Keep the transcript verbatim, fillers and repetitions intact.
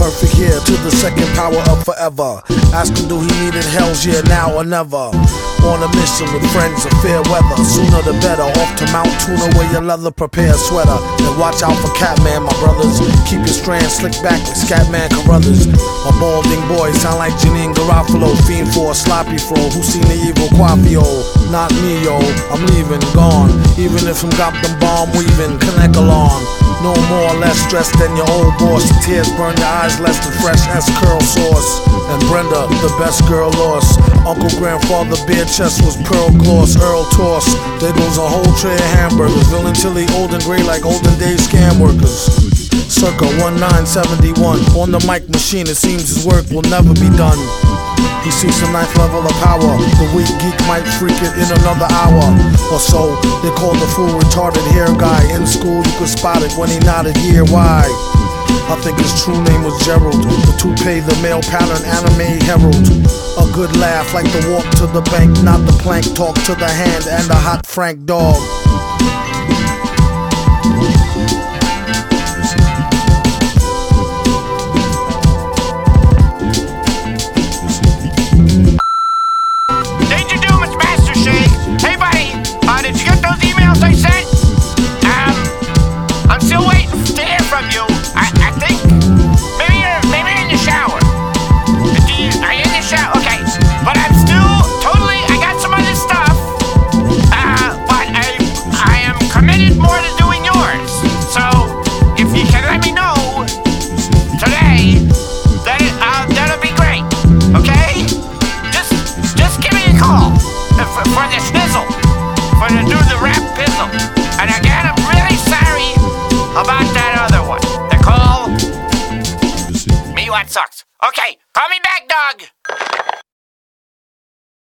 Perfect here to the second power of forever. Ask him, do he need it? Hell's yeah, now or never. On a mission with friends of fair weather. Sooner the better. Off to Mount Tuna, wear your leather, prepare a sweater. And watch out for Catman, my brothers. Keep your strands slick back like Scatman Carruthers. A balding boy, sound like Janine Garofalo. Fiend for a sloppy fro. Who seen the evil Quafio? Not me, yo. I'm leaving, gone. Even if I'm got them bomb weaving, connect along. No more or less stressed than your old boss. The tears burn your eyes less than fresh as curl sauce. And Brenda, the best girl lost. Uncle grandfather beer chest was pearl gloss. Earl toss. There goes a whole tray of hamburgers. Villain Tilly old and gray like olden days scam workers. Circa nineteen seventy-one. On the mic machine, it seems his work will never be done. He seeks a ninth level of power. The weak geek might freak it in another hour or so. They call the fool retarded hair guy. In school you could spot it when he nodded here. Why? I think his true name was Gerald. The toupee, the male pattern anime herald. A good laugh like the walk to the bank, not the plank talk to the hand and a hot Frank dog. Did you get those emails I sent? Um, I'm still waiting to hear from you. I, I think maybe you're maybe you're in the shower. Do you, are you in the shower? Okay, but I'm still totally. I got some other stuff. Uh, but I I am committed more to doing yours. So if you can let me know today, then uh, that'll be great. Okay? Just just give me a call for, for the snizzle. For to do the rap pizzle. And again, I'm really sorry about that other one. The call. Me what sucks. Okay, call me back, dog.